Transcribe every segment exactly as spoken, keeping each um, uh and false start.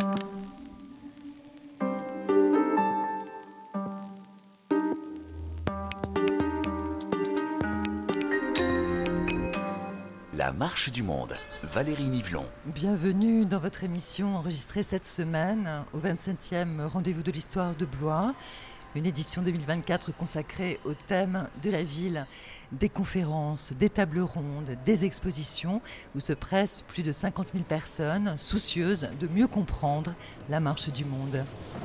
La marche du monde, Valérie Nivelon. Bienvenue dans votre émission enregistrée cette semaine au vingt-septième Rendez-vous de l'Histoire de Blois, une édition deux mille vingt-quatre consacrée au thème de la ville, des conférences, des tables rondes, des expositions où se pressent plus de cinquante mille personnes soucieuses de mieux comprendre la marche du monde.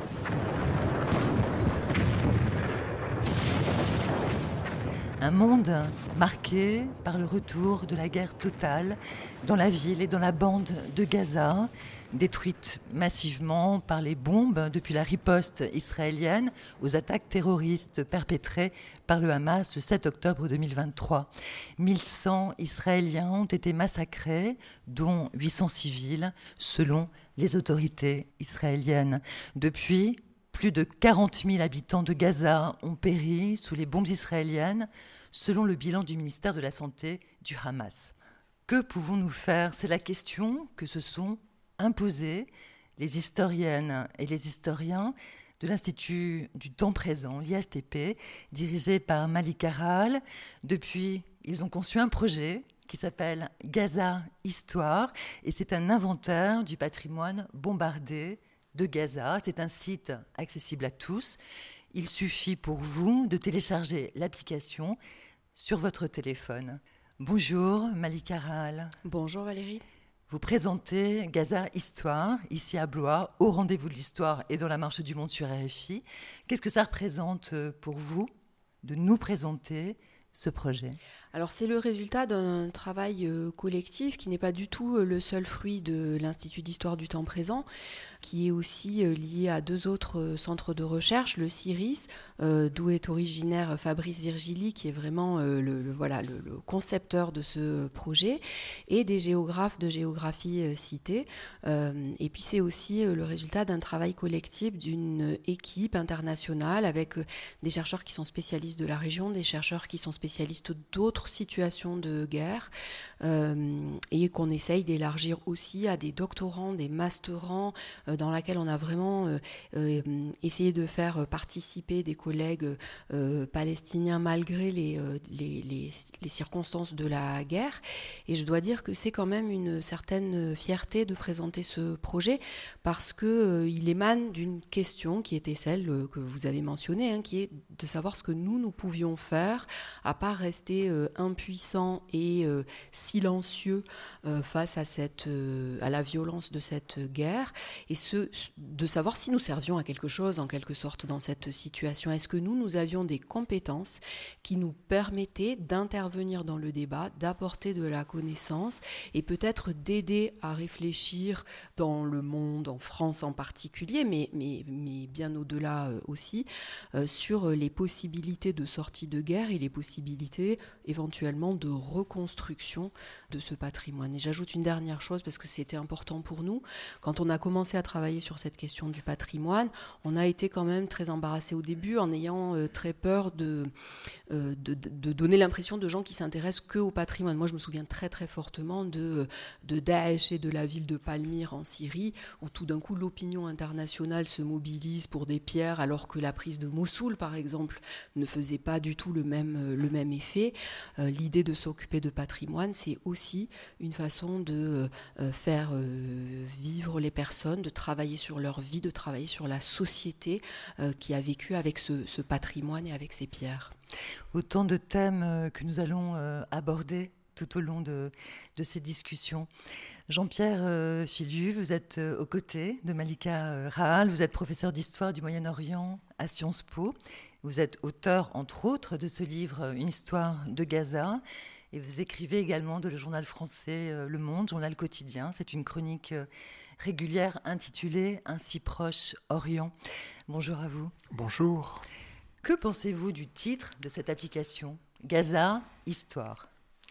Un monde marqué par le retour de la guerre totale dans la ville et dans la bande de Gaza, détruite massivement par les bombes depuis la riposte israélienne aux attaques terroristes perpétrées par le Hamas le sept octobre deux mille vingt-trois. mille cent Israéliens ont été massacrés, dont huit cents civils, selon les autorités israéliennes. Depuis, plus de quarante mille habitants de Gaza ont péri sous les bombes israéliennes, selon le bilan du ministère de la Santé du Hamas. Que pouvons-nous faire ? C'est la question que se sont imposées les historiennes et les historiens de l'Institut du temps présent, l'I H T P, dirigé par Malika Rahal. Depuis, ils ont conçu un projet qui s'appelle Gaza Histoire, et c'est un inventaire du patrimoine bombardé de Gaza. C'est un site accessible à tous. Il suffit pour vous de télécharger l'application sur votre téléphone. Bonjour Malika Rahal. Bonjour Valérie. Vous présentez Gaza Histoire, ici à Blois, au Rendez-vous de l'Histoire et dans la Marche du Monde sur R F I. Qu'est-ce que ça représente pour vous de nous présenter ce projet ? Alors c'est le résultat d'un travail euh, collectif qui n'est pas du tout euh, le seul fruit de l'Institut d'Histoire du temps présent, qui est aussi euh, lié à deux autres euh, centres de recherche, le CIRIS, euh, d'où est originaire Fabrice Virgili, qui est vraiment euh, le, le, voilà, le, le concepteur de ce projet, et des géographes de géographie euh, cités. Euh, et puis c'est aussi euh, le résultat d'un travail collectif d'une équipe internationale avec euh, des chercheurs qui sont spécialistes de la région, des chercheurs qui sont spécialistes d'autres situations de guerre, euh, et qu'on essaye d'élargir aussi à des doctorants, des masterants, euh, dans laquelle on a vraiment euh, euh, essayé de faire participer des collègues euh, palestiniens malgré les, euh, les, les, les circonstances de la guerre. Et je dois dire que c'est quand même une certaine fierté de présenter ce projet, parce qu'il euh, émane d'une question qui était celle euh, que vous avez mentionnée, hein, qui est de savoir ce que nous, nous pouvions faire, à part rester euh, impuissants et euh, silencieux euh, face à, cette, euh, à la violence de cette guerre, et ce, de savoir si nous servions à quelque chose en quelque sorte dans cette situation. Est-ce que nous, nous avions des compétences qui nous permettaient d'intervenir dans le débat, d'apporter de la connaissance et peut-être d'aider à réfléchir dans le monde, en France en particulier, mais, mais, mais bien au-delà euh, aussi, euh, sur les possibilités de sortie de guerre et les possibilités éventuellement de reconstruction de ce patrimoine. Et j'ajoute une dernière chose, parce que c'était important pour nous. Quand on a commencé à travailler sur cette question du patrimoine, on a été quand même très embarrassé au début, en ayant euh, très peur de, euh, de, de donner l'impression de gens qui s'intéressent que au patrimoine. Moi, je me souviens très très fortement de, de Daesh et de la ville de Palmyre en Syrie, où tout d'un coup l'opinion internationale se mobilise pour des pierres, alors que la prise de Mossoul, par exemple, ne faisait pas du tout le même, le même effet. Euh, l'idée de s'occuper de patrimoine, c'est aussi une façon de euh, faire euh, vivre les personnes, de travailler sur leur vie, de travailler sur la société euh, qui a vécu avec ce, ce patrimoine et avec ces pierres. Autant de thèmes que nous allons euh, aborder tout au long de, de ces discussions. Jean-Pierre euh, Filiu, vous êtes euh, aux côtés de Malika euh, Rahal, vous êtes professeur d'histoire du Moyen-Orient à Sciences Po. Vous êtes auteur, entre autres, de ce livre « Une histoire de Gaza ». Et vous écrivez également dans le journal français euh, Le Monde, journal quotidien. C'est une chronique euh, régulière intitulée « Ainsi proche Orient ». Bonjour à vous. Bonjour. Que pensez-vous du titre de cette application « Gaza Histoire » ?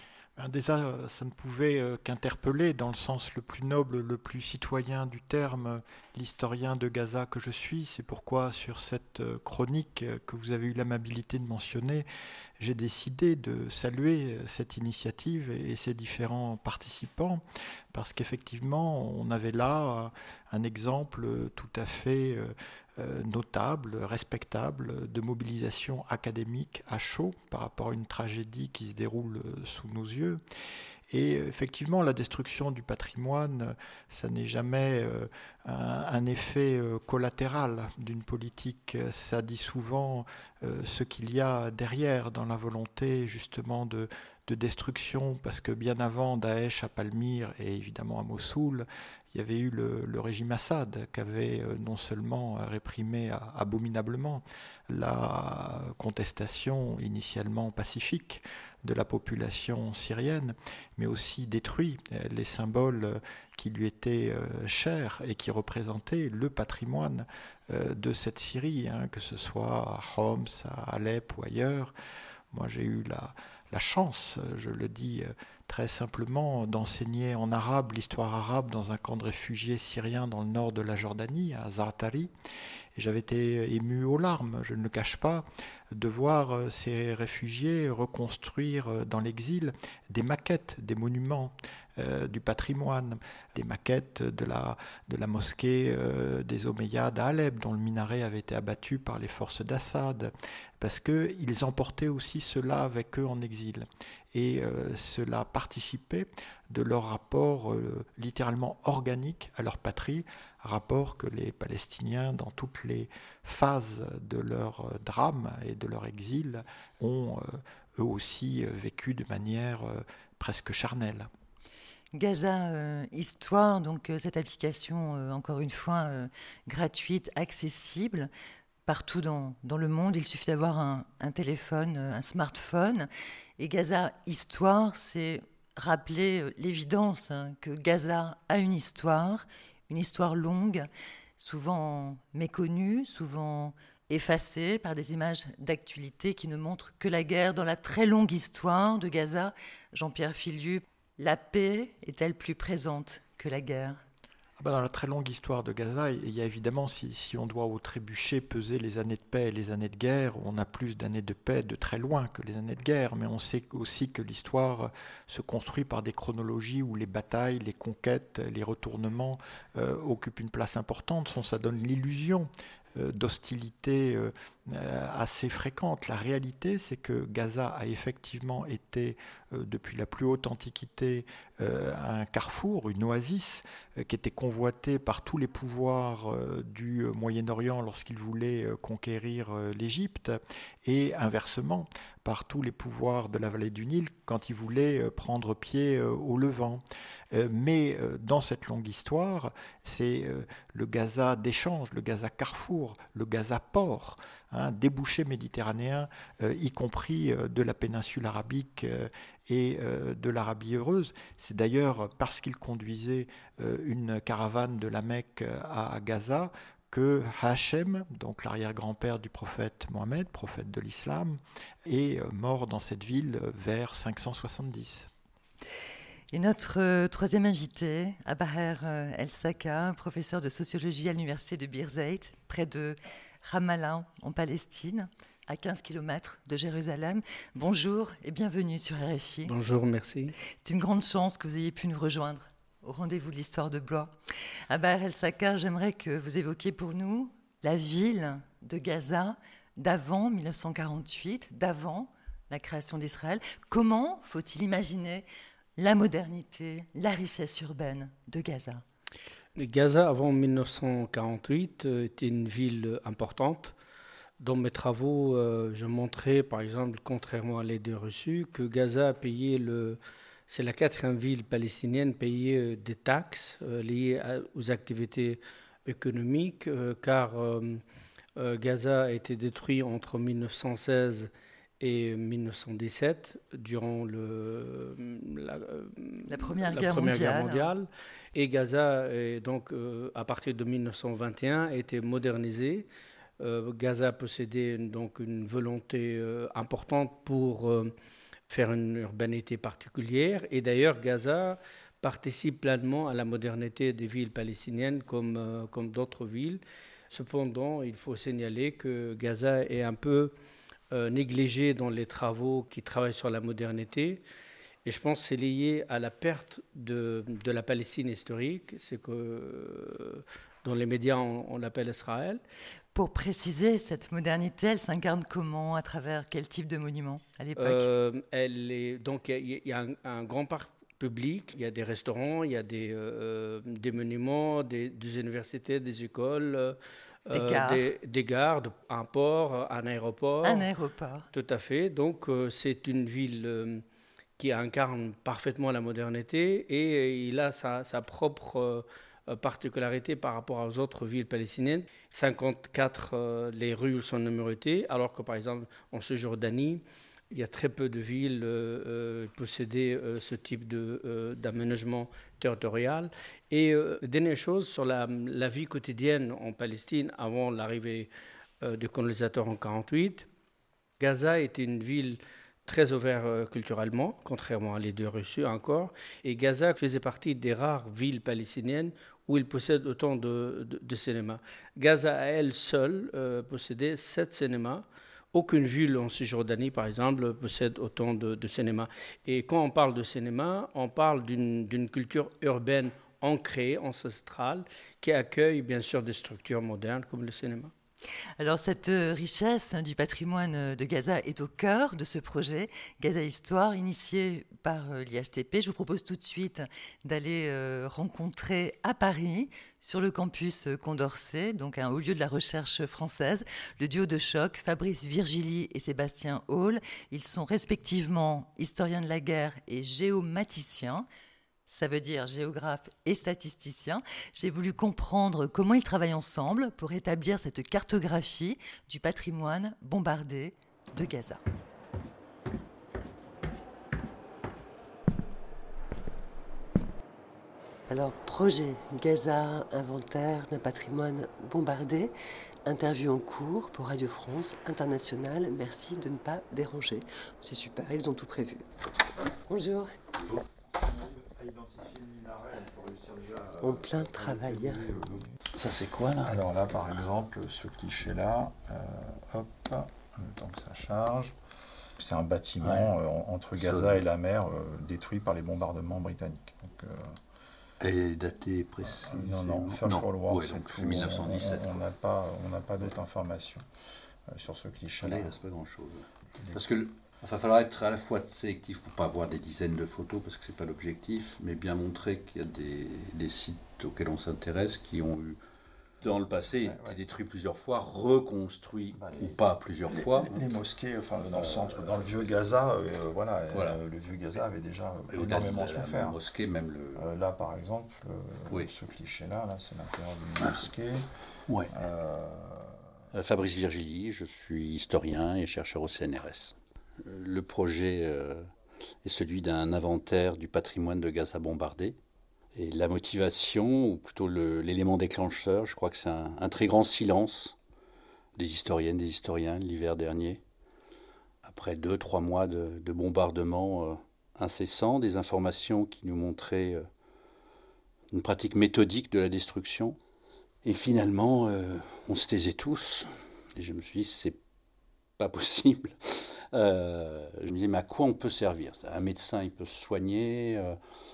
Déjà, ça ne pouvait qu'interpeller dans le sens le plus noble, le plus citoyen du terme, l'historien de Gaza que je suis. C'est pourquoi sur cette chronique que vous avez eu l'amabilité de mentionner, j'ai décidé de saluer cette initiative et ses différents participants, parce qu'effectivement, on avait là un exemple tout à fait euh, notable, respectable de mobilisation académique à chaud par rapport à une tragédie qui se déroule sous nos yeux. Et effectivement, la destruction du patrimoine, ça n'est jamais euh, un, un effet euh, collatéral d'une politique. Ça dit souvent euh, ce qu'il y a derrière dans la volonté justement de, de destruction, parce que bien avant Daesh à Palmyre et évidemment à Mossoul, il y avait eu le, le régime Assad qui avait euh, non seulement réprimé à, abominablement la contestation initialement pacifique de la population syrienne, mais aussi détruit les symboles qui lui étaient chers et qui représentaient le patrimoine de cette Syrie, hein, que ce soit à Homs, à Alep ou ailleurs. Moi, j'ai eu la, la chance, je le dis très simplement, d'enseigner en arabe l'histoire arabe dans un camp de réfugiés syriens dans le nord de la Jordanie, à Zaatari. Et j'avais été ému aux larmes, je ne le cache pas, de voir ces réfugiés reconstruire dans l'exil des maquettes, des monuments, euh, du patrimoine, des maquettes de la, de la mosquée euh, des Omeyyades à Alep, dont le minaret avait été abattu par les forces d'Assad, parce qu'ils emportaient aussi cela avec eux en exil. Et euh, cela participait de leur rapport euh, littéralement organique à leur patrie, rapport que les Palestiniens, dans toutes les phases de leur drame et de leur exil, ont euh, eux aussi euh, vécu de manière euh, presque charnelle. Gaza euh, Histoire, donc euh, cette application, euh, encore une fois, euh, gratuite, accessible, partout dans, dans le monde. Il suffit d'avoir un, un téléphone, un smartphone. Et Gaza Histoire, c'est rappeler l'évidence hein, que Gaza a une histoire, une histoire longue, souvent méconnue, souvent effacée par des images d'actualité qui ne montrent que la guerre. Dans la très longue histoire de Gaza, Jean-Pierre Filiu, la paix est-elle plus présente que la guerre ? Dans la très longue histoire de Gaza, il y a évidemment, si, si on doit au trébuchet peser les années de paix et les années de guerre, on a plus d'années de paix de très loin que les années de guerre, mais on sait aussi que l'histoire se construit par des chronologies où les batailles, les conquêtes, les retournements euh, occupent une place importante. Ça donne l'illusion euh, d'hostilité euh, assez fréquente. La réalité, c'est que Gaza a effectivement été, euh, depuis la plus haute antiquité, euh, un carrefour, une oasis, euh, qui était convoitée par tous les pouvoirs euh, du Moyen-Orient lorsqu'ils voulaient euh, conquérir euh, l'Égypte, et inversement, par tous les pouvoirs de la vallée du Nil quand ils voulaient euh, prendre pied euh, au Levant. Euh, mais euh, dans cette longue histoire, c'est euh, le Gaza d'échange, le Gaza carrefour, le Gaza port, un débouché méditerranéen, euh, y compris euh, de la péninsule arabique euh, et euh, de l'Arabie heureuse. C'est d'ailleurs parce qu'il conduisait euh, une caravane de la Mecque à, à Gaza que Hachem, donc l'arrière-grand-père du prophète Mohammed, prophète de l'islam, est mort dans cette ville vers cinq cent soixante-dix. Et notre euh, troisième invité, Abaher euh, El-Saka, professeur de sociologie à l'université de Birzeit, près de Ramallah, en Palestine, à quinze kilomètres de Jérusalem. Bonjour et bienvenue sur R F I. Bonjour, merci. C'est une grande chance que vous ayez pu nous rejoindre au rendez-vous de l'histoire de Blois. Abaher El-Saka, j'aimerais que vous évoquiez pour nous la ville de Gaza d'avant mille neuf cent quarante-huit, d'avant la création d'Israël. Comment faut-il imaginer la modernité, la richesse urbaine de Gaza ? Gaza, avant mille neuf cent quarante-huit, était une ville importante. Dans mes travaux, euh, je montrais, par exemple, contrairement à l'idée reçue, que Gaza a payé le... C'est la quatrième ville palestinienne payée des taxes euh, liées à, aux activités économiques, euh, car euh, euh, Gaza a été détruit entre mille neuf cent seize et mille neuf cent dix-sept, durant le, la, la Première, la guerre, première mondiale. guerre mondiale. Et Gaza, est donc, euh, à partir de mille neuf cent vingt et un, a été modernisé. Euh, Gaza possédait donc une volonté euh, importante pour euh, faire une urbanité particulière. Et d'ailleurs, Gaza participe pleinement à la modernité des villes palestiniennes comme, euh, comme d'autres villes. Cependant, il faut signaler que Gaza est un peu euh, négligé dans les travaux qui travaillent sur la modernité. Et je pense que c'est lié à la perte de, de la Palestine historique. C'est que dans les médias, on, on l'appelle Israël. Pour préciser, cette modernité, elle s'incarne comment, à travers quel type de monument à l'époque? euh, elle est, Donc, il y a un, un grand parc public, il y a des restaurants, il y a des, euh, des monuments, des, des universités, des écoles, euh, Des gares. des, des gares, un port, un aéroport. Un aéroport. Tout à fait. Donc, euh, c'est une ville euh, qui incarne parfaitement la modernité et euh, il a sa, sa propre euh, particularité par rapport aux autres villes palestiniennes. cinquante-quatre, euh, les rues sont numérotées, alors que par exemple en Cisjordanie, il y a très peu de villes euh, euh, possédaient euh, ce type de, euh, d'aménagement territorial. Et euh, dernière chose, sur la, la vie quotidienne en Palestine avant l'arrivée euh, des colonisateurs en quarante-huit, Gaza était une ville très ouverte euh, culturellement, contrairement à les deux Russes encore. Et Gaza faisait partie des rares villes palestiniennes où il possède autant de, de, de cinémas. Gaza, à elle seule, euh, possédait sept cinémas. Aucune ville en Cisjordanie, par exemple, possède autant de, de cinémas. Et quand on parle de cinéma, on parle d'une, d'une culture urbaine ancrée, ancestrale, qui accueille bien sûr des structures modernes comme le cinéma. Alors cette richesse du patrimoine de Gaza est au cœur de ce projet Gaza Histoire, initié par l'I H T P. Je vous propose tout de suite d'aller rencontrer à Paris, sur le campus Condorcet, donc un haut lieu de la recherche française, le duo de choc, Fabrice Virgili et Sébastien Hall. Ils sont respectivement historiens de la guerre et géomaticiens. Ça veut dire géographe et statisticien. J'ai voulu comprendre comment ils travaillent ensemble pour établir cette cartographie du patrimoine bombardé de Gaza. Alors, projet Gaza, inventaire d'un patrimoine bombardé, interview en cours pour Radio France Internationale. Merci de ne pas déranger. C'est super, ils ont tout prévu. Bonjour. Bonjour. En plein travail. Ça c'est quoi là? Alors là par exemple ce cliché là, euh, hop, en même temps que ça charge, c'est un bâtiment ouais. euh, entre Gaza et la mer euh, détruit par les bombardements britanniques. Donc, euh, Elle est datée précise? euh, Non, non, First World War, ouais, c'est donc tout. mille neuf cent dix-sept. On n'a pas, on n'a pas d'autres informations euh, sur ce cliché là. Il ne reste pas grand chose. Parce que il va falloir être à la fois sélectif pour ne pas avoir des dizaines de photos, parce que ce n'est pas l'objectif, mais bien montrer qu'il y a des, des sites auxquels on s'intéresse qui ont eu, dans le passé, été ouais, ouais. détruits plusieurs fois, reconstruits bah, les, ou pas plusieurs les, fois. Les, les mosquées, enfin dans le centre, dans le vieux Gaza, euh, voilà, voilà. Euh, le vieux Gaza avait déjà euh, énormément la, souffert. La mosquée, même le... Euh, là, par exemple, euh, oui. ce cliché-là, là, c'est l'intérieur d'une mosquée. Ouais. Euh... Fabrice Virgili, je suis historien et chercheur au C N R S. Le projet euh, est celui d'un inventaire du patrimoine de Gaza bombardé. Et la motivation, ou plutôt le, l'élément déclencheur, je crois que c'est un, un très grand silence des historiennes, des historiens l'hiver dernier. Après deux, trois mois de, de bombardements euh, incessants, des informations qui nous montraient euh, une pratique méthodique de la destruction. Et finalement, euh, on se taisait tous. Et je me suis dit, c'est pas possible. Euh, je me disais, mais à quoi on peut servir? Un médecin, il peut se soigner, euh,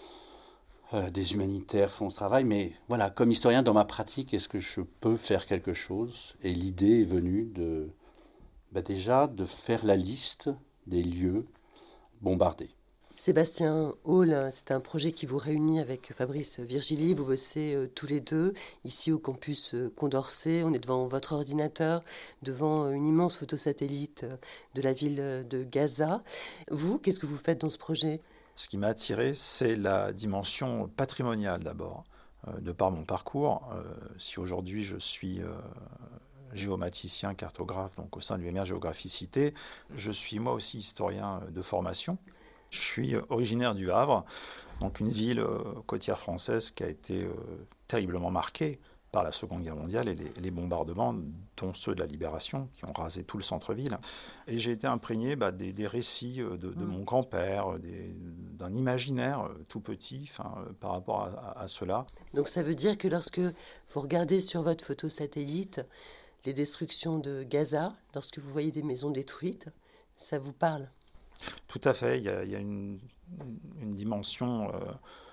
euh, des humanitaires font ce travail, mais voilà, comme historien, dans ma pratique, est-ce que je peux faire quelque chose? Et l'idée est venue de, bah déjà, de faire la liste des lieux bombardés. Sébastien Hall, c'est un projet qui vous réunit avec Fabrice Virgili. Vous bossez euh, tous les deux ici au campus euh, Condorcet. On est devant votre ordinateur, devant une immense photosatellite euh, de la ville de Gaza. Vous, qu'est-ce que vous faites dans ce projet? Ce qui m'a attiré, c'est la dimension patrimoniale d'abord. Euh, de par mon parcours, euh, si aujourd'hui je suis euh, géomaticien, cartographe, donc au sein de l'U M R Géographicité, je suis moi aussi historien de formation. Je suis originaire du Havre, donc une ville euh, côtière française qui a été euh, terriblement marquée par la Seconde Guerre mondiale et les, les bombardements, dont ceux de la Libération, qui ont rasé tout le centre-ville. Et j'ai été imprégné bah, des, des récits de, de mmh. mon grand-père, des, d'un imaginaire tout petit euh, par rapport à, à, à cela. Donc ça veut dire que lorsque vous regardez sur votre photosatellite les destructions de Gaza, lorsque vous voyez des maisons détruites, ça vous parle? Tout à fait, il y a, il y a une, une dimension euh,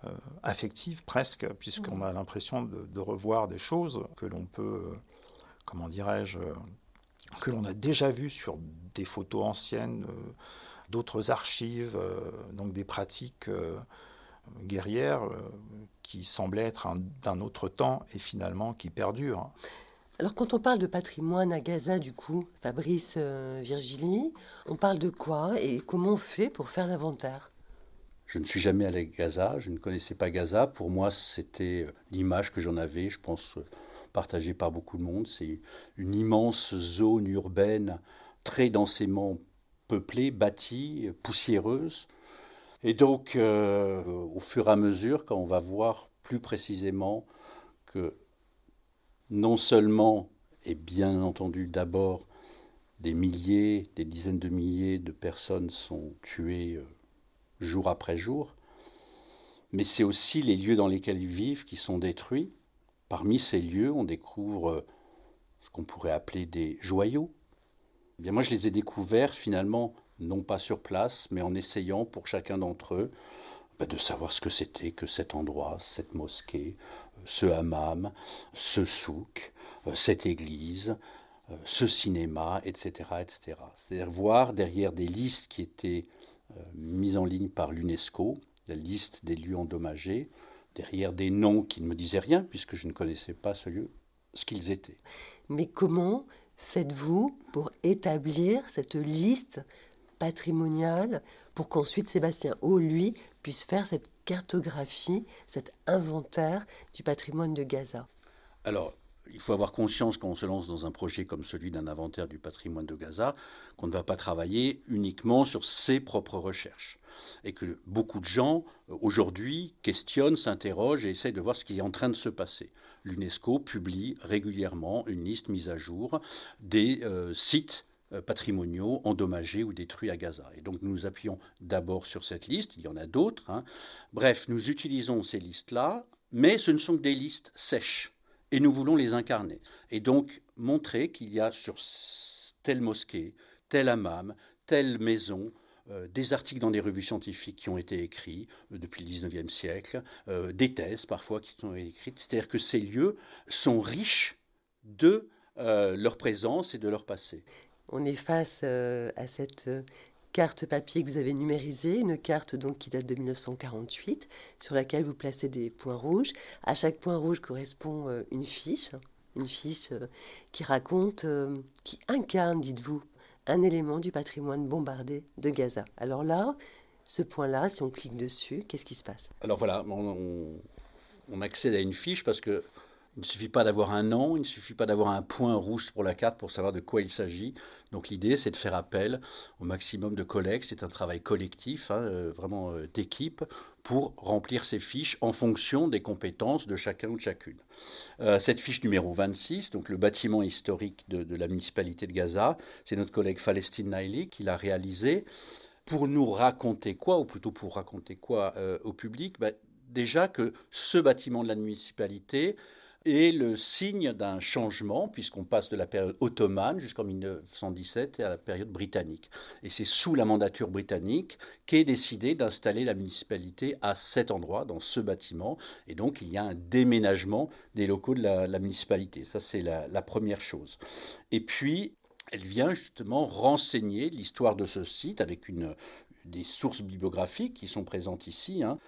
euh, affective presque, puisqu'on a l'impression de, de revoir des choses que l'on peut, euh, comment dirais-je, euh, que l'on a déjà vues sur des photos anciennes, euh, d'autres archives, euh, donc des pratiques euh, guerrières euh, qui semblaient être un, d'un autre temps et finalement qui perdurent. Alors quand on parle de patrimoine à Gaza, du coup, Fabrice euh, Virgili, on parle de quoi et comment on fait pour faire l'inventaire ? Je ne suis jamais allé à Gaza, je ne connaissais pas Gaza. Pour moi, c'était l'image que j'en avais, je pense, partagée par beaucoup de monde. C'est une immense zone urbaine très densément peuplée, bâtie, poussiéreuse. Et donc, euh, au fur et à mesure, quand on va voir plus précisément que non seulement, et bien entendu d'abord, des milliers, des dizaines de milliers de personnes sont tuées euh, jour après jour, mais c'est aussi les lieux dans lesquels ils vivent qui sont détruits. Parmi ces lieux, on découvre euh, ce qu'on pourrait appeler des joyaux. Eh bien, moi, je les ai découverts finalement, non pas sur place, mais en essayant pour chacun d'entre eux ben, de savoir ce que c'était que cet endroit, cette mosquée, ce hammam, ce souk, cette église, ce cinéma, et cetera, et cetera. C'est-à-dire voir derrière des listes qui étaient euh, mises en ligne par l'UNESCO, la liste des lieux endommagés, derrière des noms qui ne me disaient rien, puisque je ne connaissais pas ce lieu, ce qu'ils étaient. Mais comment faites-vous pour établir cette liste patrimoniale pour qu'ensuite Sébastien Haut, lui, puisse faire cette cartographie, cet inventaire du patrimoine de Gaza ? Alors, il faut avoir conscience quand on se lance dans un projet comme celui d'un inventaire du patrimoine de Gaza, qu'on ne va pas travailler uniquement sur ses propres recherches. Et que beaucoup de gens, aujourd'hui, questionnent, s'interrogent et essayent de voir ce qui est en train de se passer. L'UNESCO publie régulièrement une liste mise à jour des euh, sites patrimoniaux endommagés ou détruits à Gaza. Et donc nous nous appuyons d'abord sur cette liste, il y en a d'autres. Hein. Bref, nous utilisons ces listes-là, mais ce ne sont que des listes sèches. Et nous voulons les incarner. Et donc montrer qu'il y a sur telle mosquée, tel hammam, telle maison, euh, des articles dans des revues scientifiques qui ont été écrits euh, depuis le dix-neuvième siècle, euh, des thèses parfois qui ont été écrites. C'est-à-dire que ces lieux sont riches de euh, leur présence et de leur passé. On est face euh, à cette euh, carte papier que vous avez numérisée, une carte donc qui date de mille neuf cent quarante-huit, sur laquelle vous placez des points rouges. À chaque point rouge correspond euh, une fiche, une fiche euh, qui raconte, euh, qui incarne, dites-vous, un élément du patrimoine bombardé de Gaza. Alors là, ce point-là, si on clique dessus, qu'est-ce qui se passe ? Alors voilà, on, on, on accède à une fiche parce que il ne suffit pas d'avoir un nom, il ne suffit pas d'avoir un point rouge pour la carte pour savoir de quoi il s'agit. Donc l'idée, c'est de faire appel au maximum de collègues. C'est un travail collectif, hein, euh, vraiment euh, d'équipe, pour remplir ces fiches en fonction des compétences de chacun ou de chacune. Euh, cette fiche numéro vingt-six, donc le bâtiment historique de, de la municipalité de Gaza, c'est notre collègue Falestine Naili qui l'a réalisé. Pour nous raconter quoi, ou plutôt pour raconter quoi euh, au public ? Bah, déjà que ce bâtiment de la municipalité est le signe d'un changement, puisqu'on passe de la période ottomane jusqu'en mille neuf cent dix-sept et à la période britannique. Et c'est sous la mandature britannique qu'est décidé d'installer la municipalité à cet endroit, dans ce bâtiment. Et donc, il y a un déménagement des locaux de la, la municipalité. Ça, c'est la, la première chose. Et puis, elle vient justement renseigner l'histoire de ce site avec une, des sources bibliographiques qui sont présentes ici. Hein.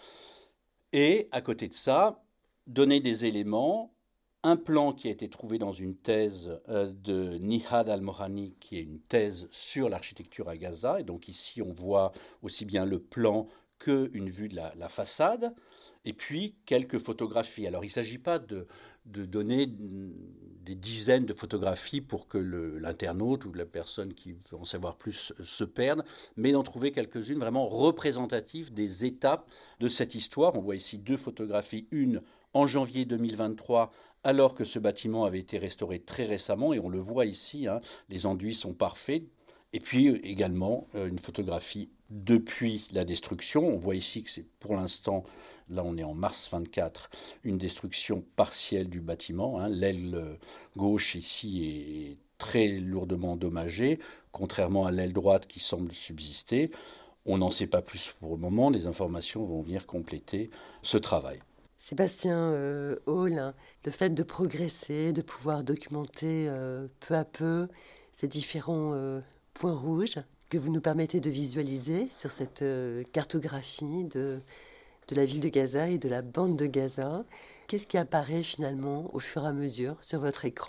Et à côté de ça, donner des éléments. Un plan qui a été trouvé dans une thèse de Nihad Al-Mohani, qui est une thèse sur l'architecture à Gaza. Et donc ici, on voit aussi bien le plan qu'une vue de la, la façade. Et puis, quelques photographies. Alors, il ne s'agit pas de, de donner des dizaines de photographies pour que le, l'internaute ou la personne qui veut en savoir plus se perde, mais d'en trouver quelques-unes vraiment représentatives des étapes de cette histoire. On voit ici deux photographies, une en janvier deux mille vingt-trois, alors que ce bâtiment avait été restauré très récemment, et on le voit ici, hein, les enduits sont parfaits. Et puis également euh, une photographie depuis la destruction. On voit ici que c'est pour l'instant, là on est en mars vingt-quatre, une destruction partielle du bâtiment. Hein. L'aile gauche ici est très lourdement endommagée, contrairement à l'aile droite qui semble subsister. On n'en sait pas plus pour le moment, les informations vont venir compléter ce travail. Sébastien euh, Hall, hein, le fait de progresser, de pouvoir documenter euh, peu à peu ces différents euh, points rouges que vous nous permettez de visualiser sur cette euh, cartographie de, de la ville de Gaza et de la bande de Gaza. Qu'est-ce qui apparaît finalement au fur et à mesure sur votre écran ?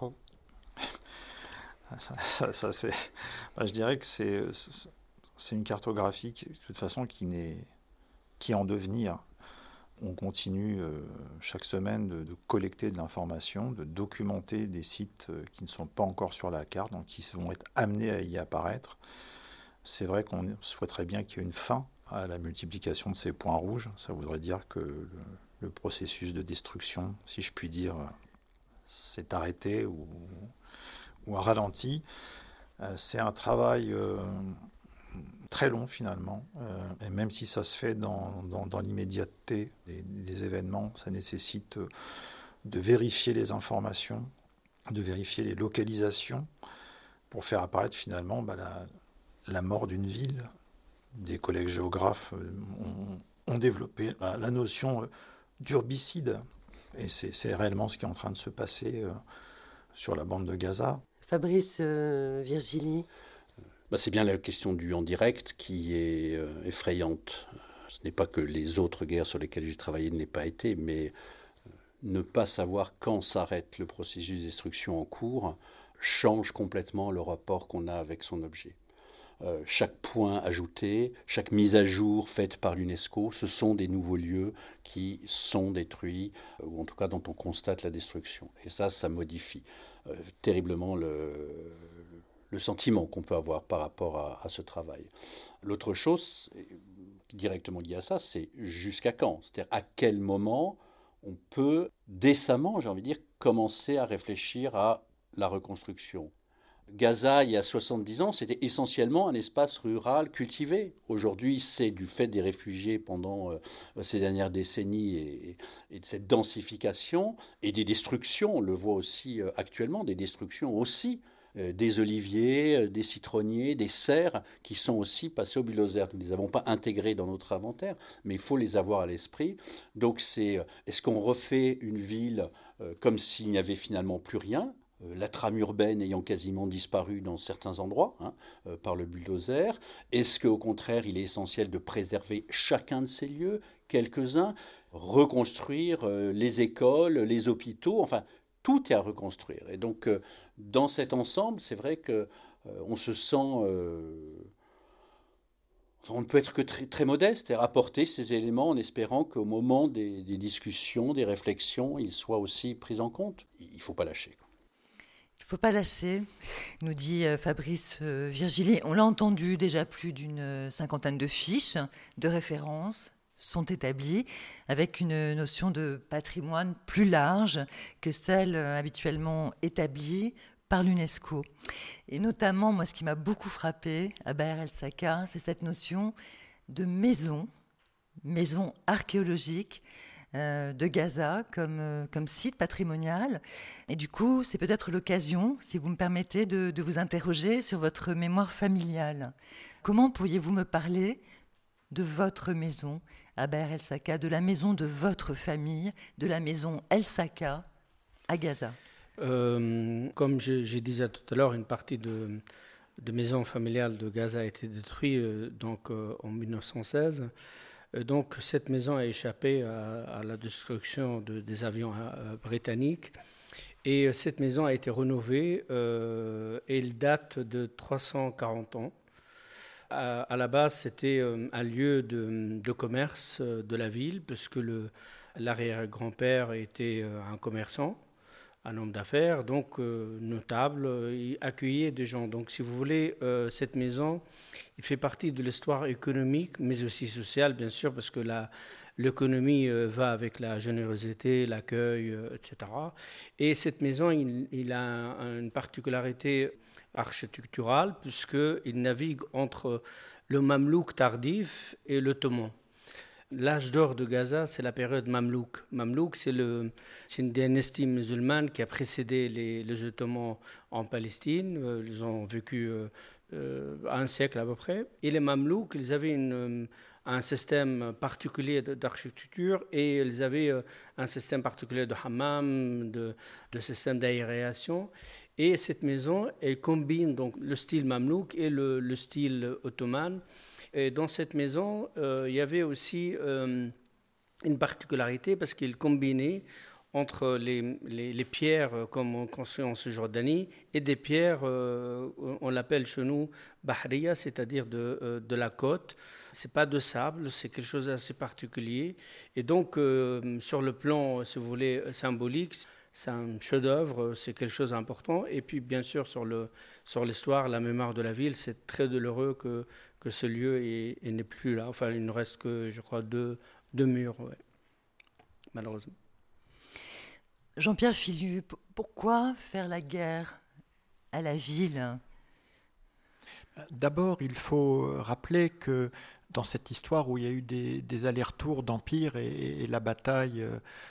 ça, ça, ça, c'est, bah, je dirais que c'est, c'est une cartographie qui, de toute façon qui, n'est, qui est en devenir. On continue euh, chaque semaine de, de collecter de l'information, de documenter des sites euh, qui ne sont pas encore sur la carte, donc qui vont être amenés à y apparaître. C'est vrai qu'on souhaiterait bien qu'il y ait une fin à la multiplication de ces points rouges. Ça voudrait dire que le, le processus de destruction, si je puis dire, s'est arrêté ou, ou a ralenti. Euh, c'est un travail euh, très long finalement, euh, et même si ça se fait dans, dans, dans l'immédiateté des, des événements, ça nécessite euh, de vérifier les informations, de vérifier les localisations pour faire apparaître finalement bah, la, la mort d'une ville. Des collègues géographes ont, ont développé la, la notion euh, d'urbicide, et c'est, c'est réellement ce qui est en train de se passer euh, sur la bande de Gaza. Fabrice euh, Virgili. Bah, c'est bien la question du en direct qui est euh, effrayante. Ce n'est pas que les autres guerres sur lesquelles j'ai travaillé ne l'aient pas été, mais euh, ne pas savoir quand s'arrête le processus de destruction en cours change complètement le rapport qu'on a avec son objet. Euh, chaque point ajouté, chaque mise à jour faite par l'UNESCO, ce sont des nouveaux lieux qui sont détruits, euh, ou en tout cas dont on constate la destruction. Et ça, ça modifie euh, terriblement le... le sentiment qu'on peut avoir par rapport à, à ce travail. L'autre chose, directement liée à ça, c'est jusqu'à quand ? C'est-à-dire à quel moment on peut décemment, j'ai envie de dire, commencer à réfléchir à la reconstruction. Gaza, il y a soixante-dix ans, c'était essentiellement un espace rural cultivé. Aujourd'hui, c'est du fait des réfugiés pendant euh, ces dernières décennies et, et de cette densification et des destructions, on le voit aussi euh, actuellement, des destructions aussi des oliviers, des citronniers, des serres qui sont aussi passés au bulldozer. Nous ne les avons pas intégrés dans notre inventaire, mais il faut les avoir à l'esprit. Donc c'est, est-ce qu'on refait une ville euh, comme s'il n'y avait finalement plus rien, euh, la trame urbaine ayant quasiment disparu dans certains endroits hein, euh, par le bulldozer ? Est-ce qu'au contraire, il est essentiel de préserver chacun de ces lieux, quelques-uns, reconstruire euh, les écoles, les hôpitaux, enfin tout est à reconstruire. Et donc, euh, dans cet ensemble, c'est vrai qu'on euh, se sent... Euh, enfin, on ne peut être que très, très modeste et apporter ces éléments en espérant qu'au moment des, des discussions, des réflexions, ils soient aussi pris en compte. Il ne faut pas lâcher. Il ne faut pas lâcher, nous dit Fabrice Virgili. On l'a entendu, déjà plus d'une cinquantaine de fiches de référence sont établis avec une notion de patrimoine plus large que celle habituellement établie par l'UNESCO. Et notamment, moi, ce qui m'a beaucoup frappé à Baer el-Sakha, c'est cette notion de maison, maison archéologique euh, de Gaza comme, euh, comme site patrimonial. Et du coup, c'est peut-être l'occasion, si vous me permettez, de, de vous interroger sur votre mémoire familiale. Comment pourriez-vous me parler de votre maison à Baer el-Sakha, de la maison de votre famille, de la maison el-Sakha à Gaza? euh, Comme je, je disais tout à l'heure, une partie de, de maison familiale de Gaza a été détruite euh, donc, euh, en mille neuf cent seize. Euh, donc cette maison a échappé à, à la destruction de, des avions euh, britanniques. Et euh, cette maison a été rénovée euh, et elle date de trois cent quarante ans. À, à la base, c'était euh, un lieu de, de commerce euh, de la ville, puisque le, l'arrière-grand-père était euh, un commerçant, un homme d'affaires, donc euh, notable, euh, il accueillait des gens. Donc, si vous voulez, euh, cette maison, il fait partie de l'histoire économique, mais aussi sociale, bien sûr, parce que la, l'économie euh, va avec la générosité, l'accueil, euh, et cetera. Et cette maison, il, il a un, une particularité architecturale, puisqu'il navigue entre le Mamelouk tardif et l'Ottoman. L'âge d'or de Gaza, c'est la période Mamelouk. Mamelouk, c'est, le, c'est une dynastie musulmane qui a précédé les, les Ottomans en Palestine. Ils ont vécu euh, à un siècle à peu près. Et les Mamelouks, ils avaient une, un système particulier d'architecture et ils avaient un système particulier de hammam, de, de système d'aération. Et cette maison, elle combine donc le style mamelouk et le, le style ottoman. Et dans cette maison, euh, il y avait aussi euh, une particularité parce qu'il combinait entre les, les, les pierres comme on construit en Cisjordanie et des pierres, euh, on l'appelle chez nous bahriya, c'est-à-dire de, euh, de la côte. Ce n'est pas de sable, c'est quelque chose d'assez particulier. Et donc, euh, sur le plan, si vous voulez, symbolique, c'est un chef-d'œuvre, c'est quelque chose d'important. Et puis, bien sûr, sur, le, sur l'histoire, la mémoire de la ville, c'est très douloureux que, que ce lieu est, est n'est plus là. Enfin, il ne reste que, je crois, deux, deux murs, ouais, malheureusement. Jean-Pierre Philu, pourquoi faire la guerre à la ville ? D'abord, il faut rappeler que dans cette histoire où il y a eu des, des allers-retours d'empire et, et la bataille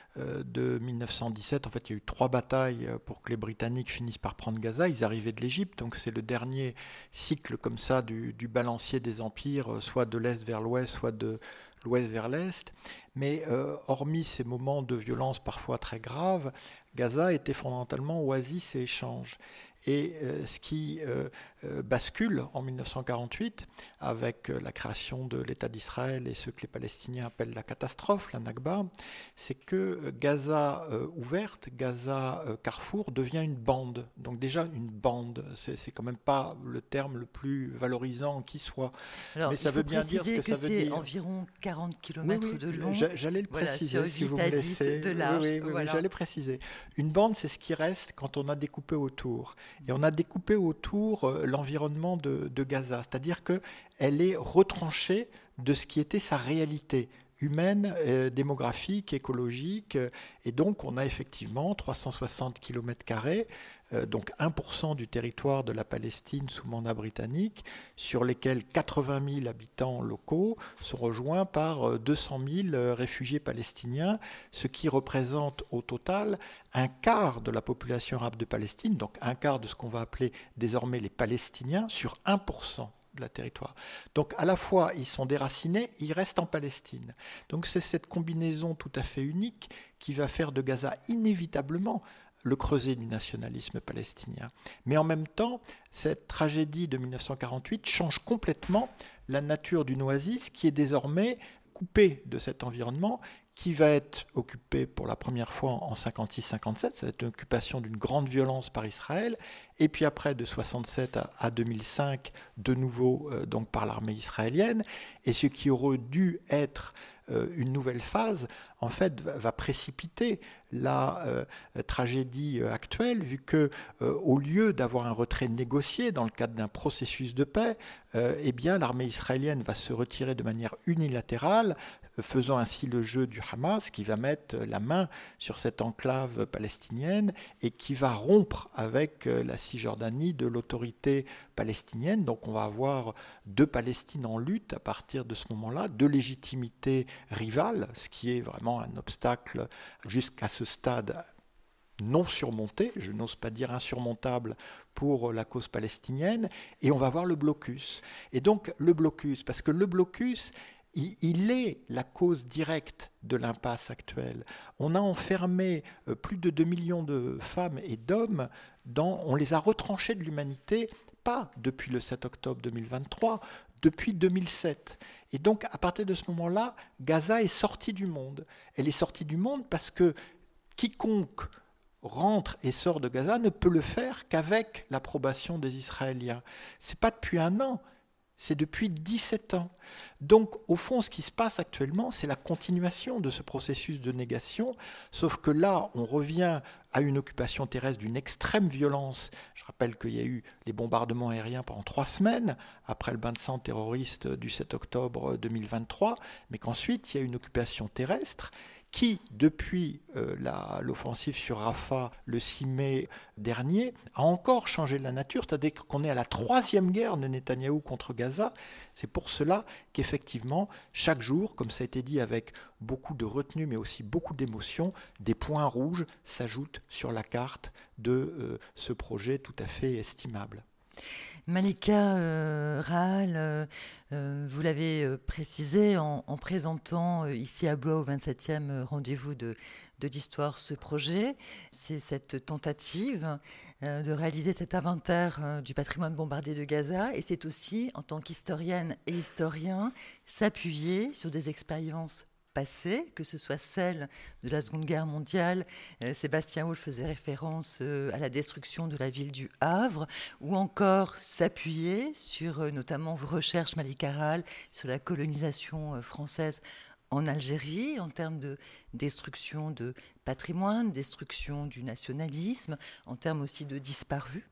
de mille neuf cent dix-sept, en fait, il y a eu trois batailles pour que les Britanniques finissent par prendre Gaza. Ils arrivaient de l'Égypte, donc c'est le dernier cycle comme ça du, du balancier des empires, soit de l'Est vers l'Ouest, soit de l'Ouest vers l'Est. Mais euh, hormis ces moments de violence parfois très graves, Gaza était fondamentalement oasis et échange. Et euh, ce qui euh, euh, bascule en mille neuf cent quarante-huit avec euh, la création de l'État d'Israël et ce que les Palestiniens appellent la catastrophe, la Nakba, c'est que Gaza euh, ouverte, Gaza euh, Carrefour devient une bande. Donc déjà une bande, c'est, c'est quand même pas le terme le plus valorisant qui soit. Alors, mais ça veut bien dire ce que, que ça veut c'est dire. Environ quarante kilomètres oui, oui, de long. J'allais le préciser voilà, si vous me laissez. De large, oui, oui, oui, voilà. oui, j'allais préciser. Une bande, c'est ce qui reste quand on a découpé autour. Et on a découpé autour euh, l'environnement de, de Gaza, c'est-à-dire qu'elle est retranchée de ce qui était sa réalité humaine, euh, démographique, écologique, euh, et donc on a effectivement trois cent soixante kilomètres carrés, euh, donc un pour cent du territoire de la Palestine sous mandat britannique, sur lesquels quatre-vingt mille habitants locaux sont rejoints par euh, deux cent mille euh, réfugiés palestiniens, ce qui représente au total un quart de la population arabe de Palestine, donc un quart de ce qu'on va appeler désormais les Palestiniens, sur un pour cent de la territoire. Donc à la fois ils sont déracinés, ils restent en Palestine. Donc c'est cette combinaison tout à fait unique qui va faire de Gaza inévitablement le creuset du nationalisme palestinien. Mais en même temps, cette tragédie de mille neuf cent quarante-huit change complètement la nature d'une oasis qui est désormais coupée de cet environnement, qui va être occupé pour la première fois en cinquante-six cinquante-sept, ça va être une occupation d'une grande violence par Israël, et puis après de soixante-sept à deux mille cinq, de nouveau euh, donc par l'armée israélienne, et ce qui aurait dû être euh, une nouvelle phase, en fait, va, va précipiter la euh, tragédie actuelle, vu que euh, au lieu d'avoir un retrait négocié dans le cadre d'un processus de paix, euh, eh bien l'armée israélienne va se retirer de manière unilatérale, faisant ainsi le jeu du Hamas, qui va mettre la main sur cette enclave palestinienne et qui va rompre avec la Cisjordanie de l'autorité palestinienne. Donc on va avoir deux Palestines en lutte à partir de ce moment-là, deux légitimités rivales, ce qui est vraiment un obstacle jusqu'à ce stade non surmonté, je n'ose pas dire insurmontable pour la cause palestinienne, et on va voir le blocus. Et donc le blocus, parce que le blocus, il est la cause directe de l'impasse actuelle. On a enfermé plus de deux millions de femmes et d'hommes, dans, on les a retranchés de l'humanité, pas depuis le sept octobre deux mille vingt-trois, depuis deux mille sept. Et donc, à partir de ce moment-là, Gaza est sortie du monde. Elle est sortie du monde parce que quiconque rentre et sort de Gaza ne peut le faire qu'avec l'approbation des Israéliens. Ce n'est pas depuis un an. C'est depuis dix-sept ans. Donc, au fond, ce qui se passe actuellement, c'est la continuation de ce processus de négation, sauf que là, on revient à une occupation terrestre d'une extrême violence. Je rappelle qu'il y a eu les bombardements aériens pendant trois semaines, après le bain de sang terroriste du sept octobre deux mille vingt-trois, mais qu'ensuite, il y a une occupation terrestre qui, depuis euh, la, l'offensive sur Rafah le six mai dernier, a encore changé la nature, c'est-à-dire qu'on est à la troisième guerre de Netanyahou contre Gaza. C'est pour cela qu'effectivement, chaque jour, comme ça a été dit avec beaucoup de retenue, mais aussi beaucoup d'émotion, des points rouges s'ajoutent sur la carte de euh, ce projet tout à fait estimable. Malika euh, Rahal, euh, euh, vous l'avez euh, précisé en, en présentant euh, ici à Blois au vingt-septième rendez-vous de, de l'histoire ce projet. C'est cette tentative euh, de réaliser cet inventaire euh, du patrimoine bombardé de Gaza, et c'est aussi, en tant qu'historienne et historien, s'appuyer sur des expériences passées, que ce soit celle de la Seconde Guerre mondiale, euh, Sébastien Hall faisait référence euh, à la destruction de la ville du Havre, ou encore s'appuyer sur euh, notamment vos recherches, Malika Rahal, sur la colonisation euh, française en Algérie, en termes de destruction de patrimoine, destruction du nationalisme, en termes aussi de disparus.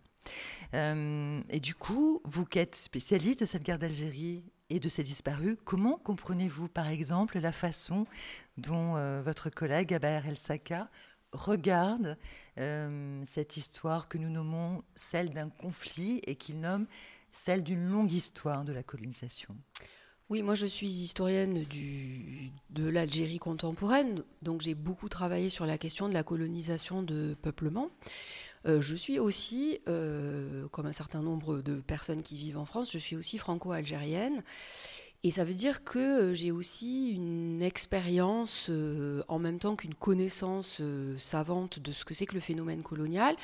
Euh, et du coup, vous qui êtes spécialiste de cette guerre d'Algérie et de ces disparus, comment comprenez-vous par exemple la façon dont euh, votre collègue Abaher El-Saka regarde euh, cette histoire que nous nommons celle d'un conflit et qu'il nomme celle d'une longue histoire de la colonisation? Oui, moi je suis historienne du, de l'Algérie contemporaine, donc j'ai beaucoup travaillé sur la question de la colonisation de peuplement. Euh, je suis aussi, euh, comme un certain nombre de personnes qui vivent en France, je suis aussi franco-algérienne. Et ça veut dire que j'ai aussi une expérience, euh, en même temps qu'une connaissance euh, savante de ce que c'est que le phénomène colonial,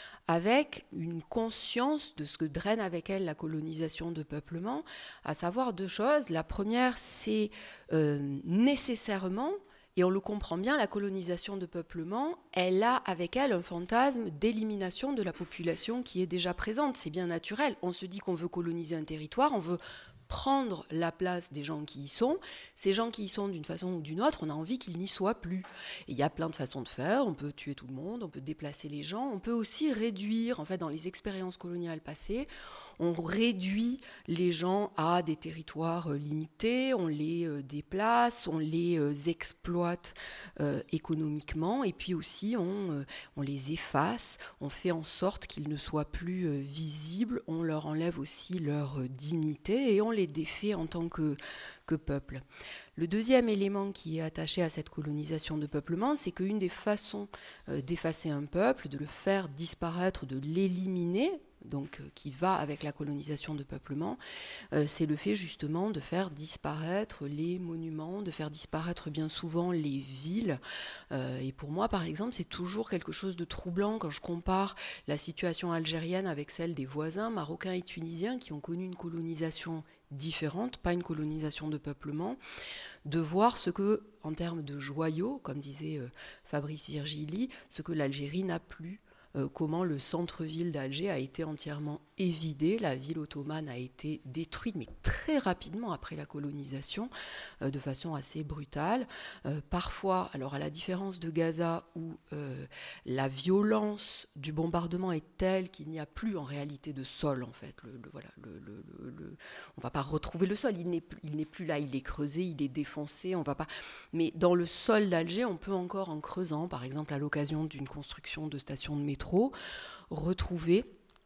avec une conscience de ce que draine avec elle la colonisation de peuplement, à savoir deux choses. La première, c'est euh, nécessairement... Et on le comprend bien, la colonisation de peuplement, elle a avec elle un fantasme d'élimination de la population qui est déjà présente. C'est bien naturel. On se dit qu'on veut coloniser un territoire, on veut prendre la place des gens qui y sont. Ces gens qui y sont d'une façon ou d'une autre, on a envie qu'ils n'y soient plus. Et il y a plein de façons de faire. On peut tuer tout le monde, on peut déplacer les gens, on peut aussi réduire, en fait, dans les expériences coloniales passées, on réduit les gens à des territoires limités, on les déplace, on les exploite euh, économiquement, et puis aussi on, euh, on les efface, on fait en sorte qu'ils ne soient plus euh, visibles, on leur enlève aussi leur euh, dignité et on les défait en tant que, que peuple. Le deuxième élément qui est attaché à cette colonisation de peuplement, c'est qu'une des façons euh, d'effacer un peuple, de le faire disparaître, de l'éliminer, donc euh, qui va avec la colonisation de peuplement, euh, c'est le fait justement de faire disparaître les monuments, de faire disparaître bien souvent les villes. Euh, et pour moi, par exemple, c'est toujours quelque chose de troublant quand je compare la situation algérienne avec celle des voisins marocains et tunisiens qui ont connu une colonisation différente, pas une colonisation de peuplement, de voir ce que, en termes de joyaux, comme disait euh, Fabrice Virgili, ce que l'Algérie n'a plus. Euh, comment le centre-ville d'Alger a été entièrement évidé, la ville ottomane a été détruite, mais très rapidement après la colonisation, euh, de façon assez brutale. Euh, parfois, alors à la différence de Gaza, où euh, la violence du bombardement est telle qu'il n'y a plus en réalité de sol, en fait. Le, le, voilà, le, le, le, on ne va pas retrouver le sol, il n'est, il n'est plus là, il est creusé, il est défoncé, on va pas... Mais dans le sol d'Alger, on peut encore, en creusant, par exemple à l'occasion d'une construction de stations de métro, retrouver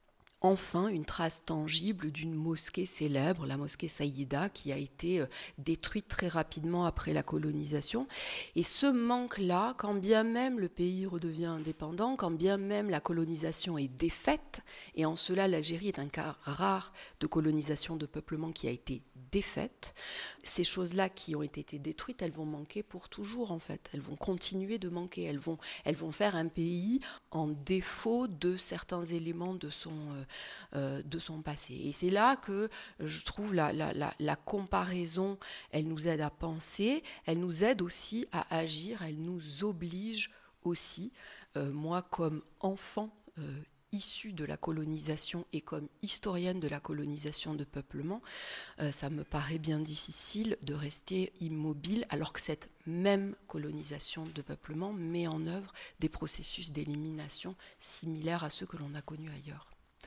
enfin une trace tangible d'une mosquée célèbre, la mosquée Saïda, qui a été détruite très rapidement après la colonisation. Et ce manque-là, quand bien même le pays redevient indépendant, quand bien même la colonisation est défaite, et en cela l'Algérie est un cas rare de colonisation de peuplement qui a été défaite, ces choses-là qui ont été détruites, elles vont manquer pour toujours en fait. Elles vont continuer de manquer. Elles vont, elles vont faire un pays en défaut de certains éléments de son, euh, de son passé. Et c'est là que je trouve la, la, la, la comparaison, elle nous aide à penser, elle nous aide aussi à agir, elle nous oblige aussi, euh, moi comme enfant euh, issue de la colonisation et comme historienne de la colonisation de peuplement, euh, ça me paraît bien difficile de rester immobile alors que cette même colonisation de peuplement met en œuvre des processus d'élimination similaires à ceux que l'on a connus ailleurs.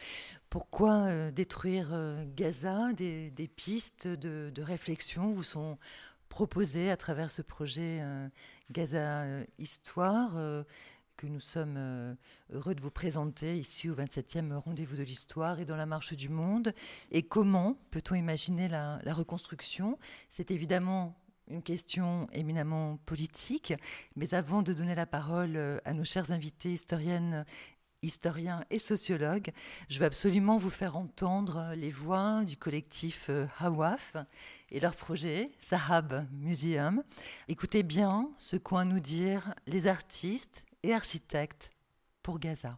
Pourquoi euh, détruire euh, Gaza? Des, des pistes de, de réflexion vous sont proposées à travers ce projet euh, Gaza euh, Histoire euh, que nous sommes euh, heureux de vous présenter ici au vingt-septième Rendez-vous de l'Histoire et dans la Marche du Monde. Et comment peut-on imaginer la, la reconstruction? C'est évidemment une question éminemment politique, mais avant de donner la parole à nos chers invités historiennes historien et sociologue. Je veux absolument vous faire entendre les voix du collectif Hawaf et leur projet Sahab Museum. Écoutez bien ce qu'ont à nous dire les artistes et architectes pour Gaza.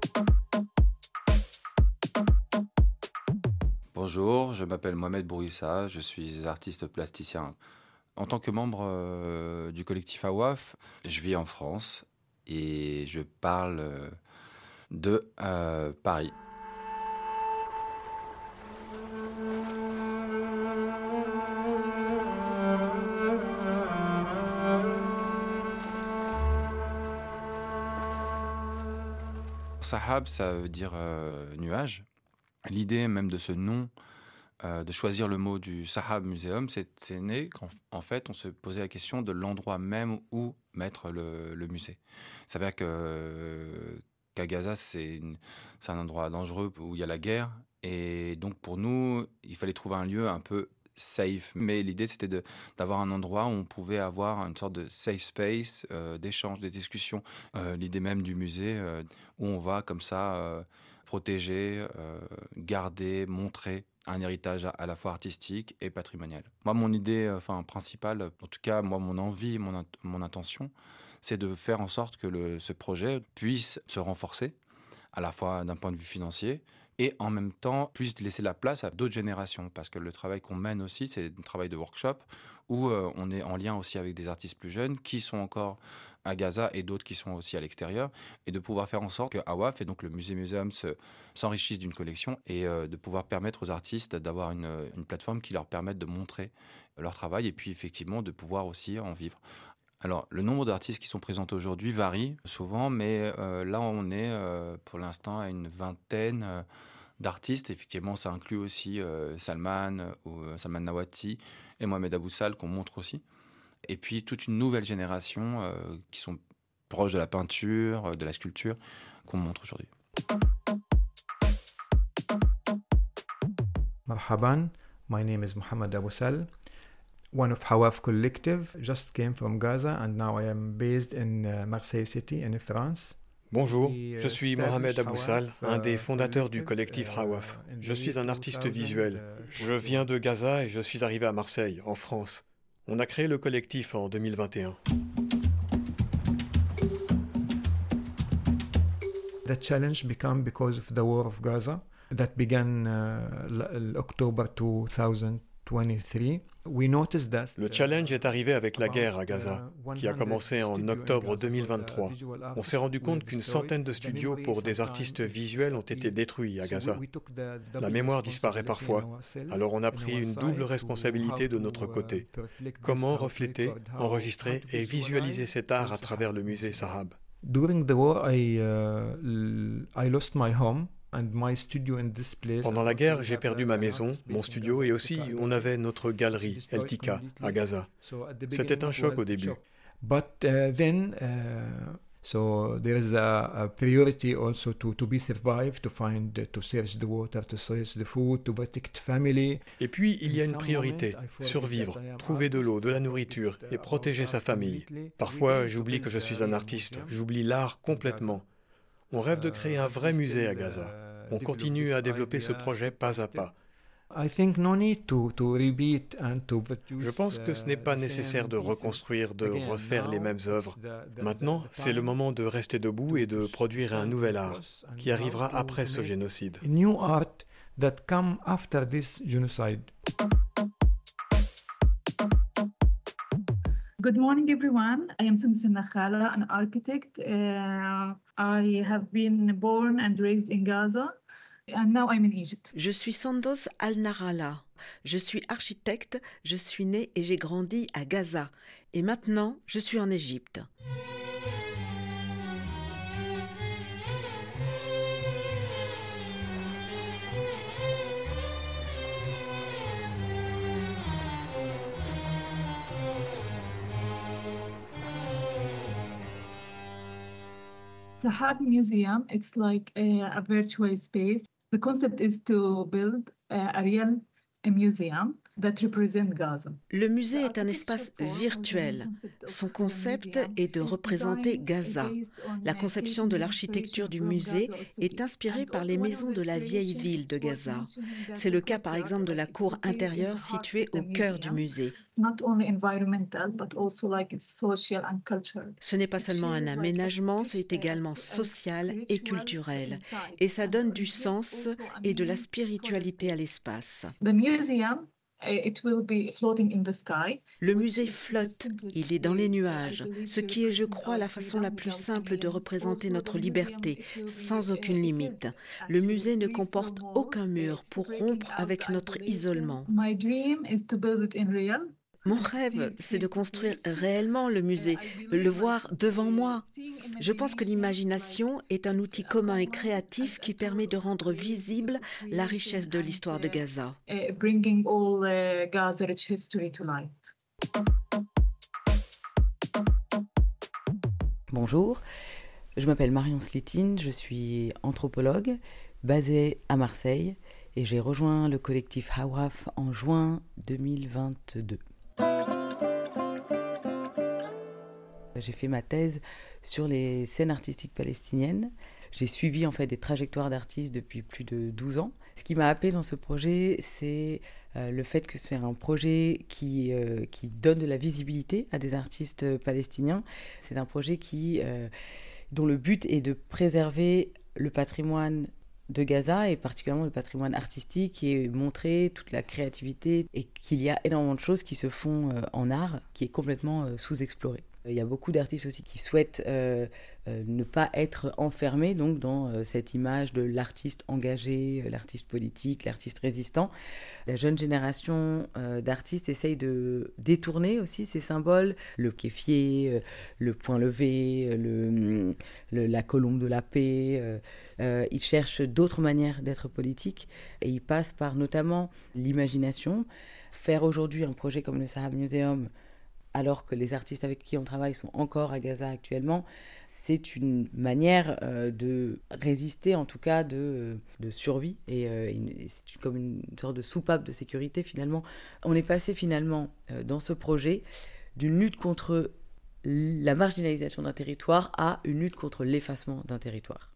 Bonjour, je m'appelle Mohamed Bourissa, je suis artiste plasticien. En tant que membre euh, du collectif Hawaf, je vis en France et je parle euh, de euh, Paris. Sahab, ça veut dire euh, nuage. L'idée même de ce nom, euh, de choisir le mot du Sahab Museum, c'est, c'est né quand, en fait, on se posait la question de l'endroit même où mettre le, le musée. Ça veut dire que, qu'à Gaza, c'est, une, c'est un endroit dangereux où il y a la guerre. Et donc, pour nous, il fallait trouver un lieu un peu safe. Mais l'idée, c'était de, d'avoir un endroit où on pouvait avoir une sorte de safe space, euh, d'échange, de discussion. Euh, l'idée même du musée, euh, où on va comme ça... Euh, protéger, euh, garder, montrer un héritage à, à la fois artistique et patrimonial. Moi, mon idée enfin, principale, en tout cas, moi, mon envie, mon, int- mon intention, c'est de faire en sorte que le, ce projet puisse se renforcer, à la fois d'un point de vue financier, et en même temps, puisse laisser la place à d'autres générations. Parce que le travail qu'on mène aussi, c'est un travail de workshop, où euh, on est en lien aussi avec des artistes plus jeunes, qui sont encore à Gaza et d'autres qui sont aussi à l'extérieur, et de pouvoir faire en sorte que Hawaf et donc le musée muséum se, s'enrichissent d'une collection et euh, de pouvoir permettre aux artistes d'avoir une, une plateforme qui leur permette de montrer leur travail et puis effectivement de pouvoir aussi en vivre. Alors, le nombre d'artistes qui sont présentés aujourd'hui varie souvent, mais euh, là, on est euh, pour l'instant à une vingtaine euh, d'artistes. Effectivement, ça inclut aussi euh, Salman, euh, ou euh, Salman Nawati et Mohamed Aboussal qu'on montre aussi. Et puis toute une nouvelle génération euh, qui sont proches de la peinture, de la sculpture, qu'on montre aujourd'hui. Marhaban, my name is Mohamed Aboussal. One of Hawaf Collective, just came from Gaza and now I am based in uh, Marseille City in France. Bonjour, je suis Mohamed Aboussal, un des fondateurs du collectif Hawaf. Je suis un artiste visuel. Je viens de Gaza et je suis arrivé à Marseille, en France. On a créé le collectif en deux mille vingt et un. The challenge began because of the war of Gaza that began uh, October twenty twenty-three. We noticed that Le challenge est arrivé avec la guerre à Gaza, qui a commencé en octobre deux mille vingt-trois. On s'est rendu compte qu'une centaine de studios pour des artistes visuels ont été détruits à Gaza. La mémoire disparaît parfois, alors on a pris une double responsabilité de notre côté. Comment refléter, enregistrer et visualiser cet art à travers le musée Sahab. During the war, I, uh, I lost my home. Pendant la guerre, j'ai perdu ma maison, mon studio et aussi on avait notre galerie, El Tika, à Gaza. C'était un choc au début. But uh, then, uh, so there is a, a priority also to, to be survived, to find, to search the water, to search the food, to protect family. Et puis il y a une priorité, survivre, trouver de l'eau, de la nourriture et protéger sa famille. Parfois, j'oublie que je suis un artiste, j'oublie l'art complètement. On rêve de créer un vrai musée à Gaza. On continue à développer ce projet pas à pas. Je pense que ce n'est pas nécessaire de reconstruire, de refaire les mêmes œuvres. Maintenant, c'est le moment de rester debout et de produire un nouvel art qui arrivera après ce génocide. New art that come after this genocide. Good morning, everyone. I am Simsim Nakhala, an architect. Uh, I have been born and raised in Gaza, and now I'm in Egypt. Je suis Sandos Al-Narala. Je suis architecte, je suis née et j'ai grandi à Gaza. Et maintenant, je suis en Égypte. Sahab Museum, it's like a, a virtual space. The concept is to build a, a real a museum Le musée est un espace virtuel. Son concept est de représenter Gaza. La conception de l'architecture du musée est inspirée par les maisons de la vieille ville de Gaza. C'est le cas par exemple de la cour intérieure située au cœur du musée. Ce n'est pas seulement un aménagement, c'est également social et culturel. Et ça donne du sens et de la spiritualité à l'espace. Le musée flotte, il est dans les nuages, ce qui est, je crois, la façon la plus simple de représenter notre liberté, sans aucune limite. Le musée ne comporte aucun mur pour rompre avec notre isolement. Mon rêve, c'est de construire réellement le musée, le voir devant moi. Je pense que l'imagination est un outil commun et créatif qui permet de rendre visible la richesse de l'histoire de Gaza. Bonjour, je m'appelle Marion Slitine, je suis anthropologue basée à Marseille et j'ai rejoint le collectif Hawaf en juin deux mille vingt-deux. J'ai fait ma thèse sur les scènes artistiques palestiniennes. J'ai suivi en fait des trajectoires d'artistes depuis plus de douze ans. Ce qui m'a happé dans ce projet, c'est euh, le fait que c'est un projet qui, euh, qui donne de la visibilité à des artistes palestiniens. C'est un projet qui, euh, dont le but est de préserver le patrimoine de Gaza et particulièrement le patrimoine artistique et montrer toute la créativité et qu'il y a énormément de choses qui se font euh, en art qui est complètement euh, sous-exploré. Il y a beaucoup d'artistes aussi qui souhaitent euh, euh, ne pas être enfermés donc, dans euh, cette image de l'artiste engagé, euh, l'artiste politique, l'artiste résistant. La jeune génération euh, d'artistes essaye de détourner aussi ces symboles, le kéfier, euh, le point levé, le, le, la colombe de la paix. Euh, euh, ils cherchent d'autres manières d'être politiques et ils passent par notamment l'imagination. Faire aujourd'hui un projet comme le Sahab Museum, alors que les artistes avec qui on travaille sont encore à Gaza actuellement, c'est une manière euh, de résister, en tout cas de, de survie, et, euh, et c'est comme une sorte de soupape de sécurité finalement. On est passé finalement euh, dans ce projet d'une lutte contre la marginalisation d'un territoire à une lutte contre l'effacement d'un territoire.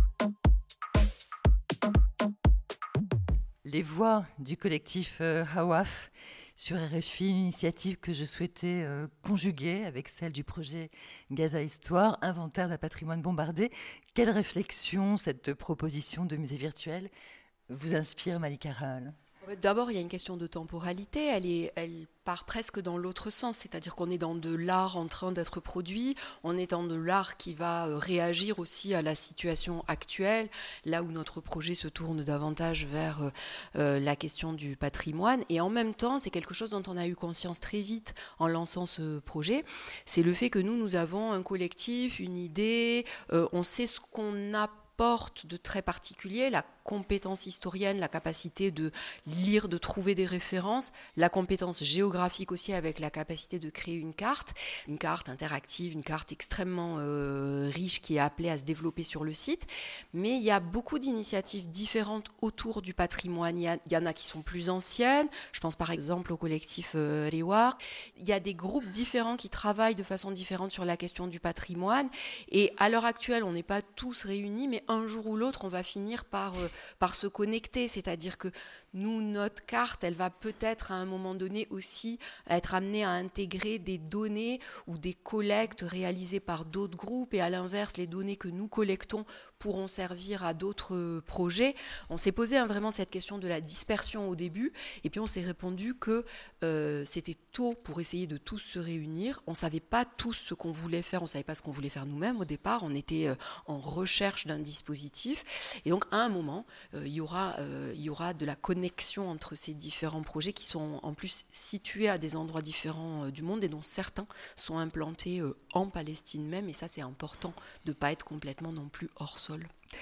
Les voix du collectif euh, Hawaf sur R F I, une initiative que je souhaitais euh, conjuguer avec celle du projet Gaza Histoire, inventaire d'un patrimoine bombardé. Quelle réflexion cette proposition de musée virtuel vous inspire, Malika Rahal ? D'abord, il y a une question de temporalité, elle, est, elle part presque dans l'autre sens, c'est-à-dire qu'on est dans de l'art en train d'être produit, on est dans de l'art qui va réagir aussi à la situation actuelle, là où notre projet se tourne davantage vers euh, la question du patrimoine, et en même temps, c'est quelque chose dont on a eu conscience très vite en lançant ce projet, c'est le fait que nous, nous avons un collectif, une idée, euh, on sait ce qu'on a porte de très particulier, la compétence historienne, la capacité de lire, de trouver des références, la compétence géographique aussi avec la capacité de créer une carte, une carte interactive, une carte extrêmement euh, riche qui est appelée à se développer sur le site. Mais il y a beaucoup d'initiatives différentes autour du patrimoine. Il y, a, il y en a qui sont plus anciennes, je pense par exemple au collectif euh, Rewar. Il y a des groupes différents qui travaillent de façon différente sur la question du patrimoine. Et à l'heure actuelle, on n'est pas tous réunis, mais un jour ou l'autre, on va finir par, euh, par se connecter, c'est-à-dire que nous, notre carte, elle va peut-être à un moment donné aussi être amenée à intégrer des données ou des collectes réalisées par d'autres groupes, et à l'inverse, les données que nous collectons pourront servir à d'autres projets. On s'est posé hein, vraiment cette question de la dispersion au début, et puis on s'est répondu que euh, c'était tôt pour essayer de tous se réunir. On ne savait pas tous ce qu'on voulait faire, on ne savait pas ce qu'on voulait faire nous-mêmes au départ, on était euh, en recherche d'un dispositif, et donc à un moment, euh, il y aura, euh, il y aura de la connexion entre ces différents projets qui sont en plus situés à des endroits différents euh, du monde, et dont certains sont implantés euh, en Palestine même, et ça c'est important de ne pas être complètement non plus hors sol.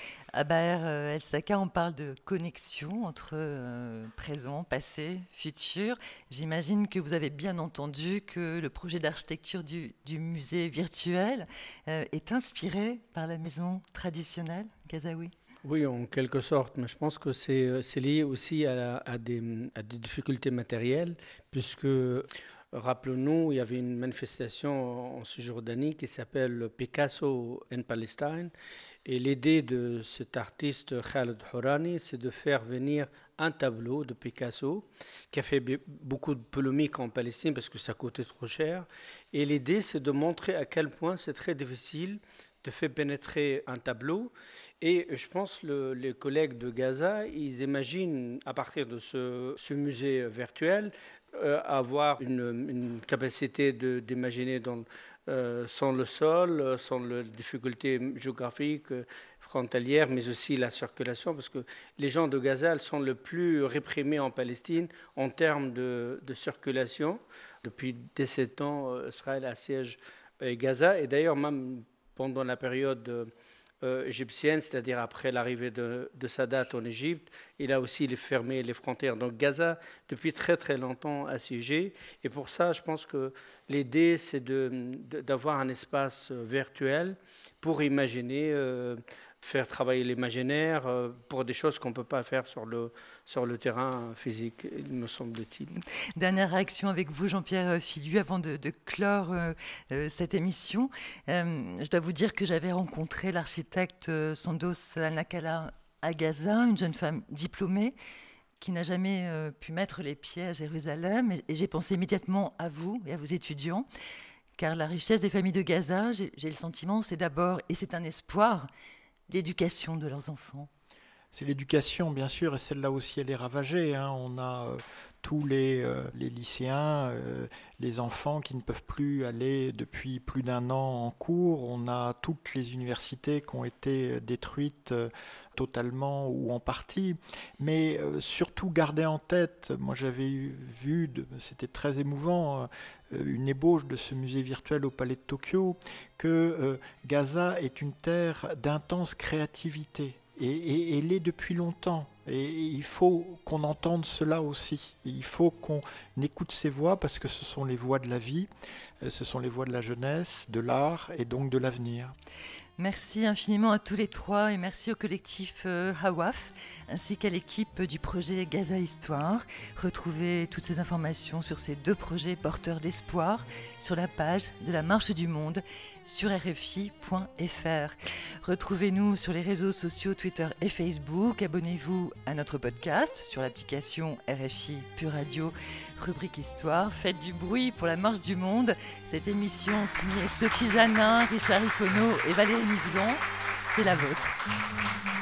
À Baher euh, El Saka, on parle de connexion entre euh, présent, passé, futur. J'imagine que vous avez bien entendu que le projet d'architecture du, du musée virtuel euh, est inspiré par la maison traditionnelle gazaoui. Oui, en quelque sorte, mais je pense que c'est, c'est lié aussi à, la, à, des, à des difficultés matérielles, puisque, rappelons-nous, il y avait une manifestation en Cisjordanie qui s'appelle Picasso in Palestine, et l'idée de cet artiste Khaled Hourani, c'est de faire venir un tableau de Picasso qui a fait beaucoup de polémiques en Palestine parce que ça coûtait trop cher, et l'idée c'est de montrer à quel point c'est très difficile de faire pénétrer un tableau. Et je pense que le, les collègues de Gaza, ils imaginent à partir de ce, ce musée virtuel euh, avoir une, une capacité de, d'imaginer dans, euh, sans le sol, sans les difficultés géographiques, frontalières, mais aussi la circulation, parce que les gens de Gaza elles sont le plus réprimés en Palestine en termes de, de circulation. Depuis dix-sept ans, Israël assiège Gaza, et d'ailleurs même pendant la période euh, égyptienne, c'est-à-dire après l'arrivée de, de Sadat en Égypte, il a aussi fermé les frontières. Donc Gaza, depuis très très longtemps, assiégé. Et pour ça, je pense que l'idée, c'est de, de, d'avoir un espace virtuel pour imaginer, euh, faire travailler l'imaginaire euh, pour des choses qu'on ne peut pas faire sur le, sur le terrain physique, il me semble-t-il. Dernière réaction avec vous, Jean-Pierre Filu, avant de, de clore euh, euh, cette émission. Euh, je dois vous dire que j'avais rencontré l'architecte euh, Sandos Al-Nakala à Gaza, une jeune femme diplômée qui n'a jamais euh, pu mettre les pieds à Jérusalem. Et, et j'ai pensé immédiatement à vous et à vos étudiants, car la richesse des familles de Gaza, j'ai, j'ai le sentiment, c'est d'abord, et c'est un espoir, l'éducation de leurs enfants. C'est l'éducation, bien sûr, et celle-là aussi, elle est ravagée. Hein. On a euh, tous les, euh, les lycéens, euh, les enfants qui ne peuvent plus aller depuis plus d'un an en cours. On a toutes les universités qui ont été détruites euh, totalement ou en partie. Mais euh, surtout, garder en tête, moi j'avais vu, de, c'était très émouvant, euh, une ébauche de ce musée virtuel au Palais de Tokyo, que euh, Gaza est une terre d'intense créativité. Et, et, et l'est depuis longtemps. Et, et il faut qu'on entende cela aussi. Et il faut qu'on écoute ces voix parce que ce sont les voix de la vie, ce sont les voix de la jeunesse, de l'art et donc de l'avenir. Merci infiniment à tous les trois et merci au collectif euh, Hawaf ainsi qu'à l'équipe du projet Gaza Histoire. Retrouvez toutes ces informations sur ces deux projets porteurs d'espoir sur la page de la Marche du Monde sur r f i point f r. Retrouvez-nous sur les réseaux sociaux Twitter et Facebook. Abonnez-vous à notre podcast sur l'application R F I Pure Radio, rubrique Histoire. Faites du bruit pour la Marche du Monde. Cette émission signée Sophie Janin, Richard Ifono et Valérie Nivoulon, c'est la vôtre.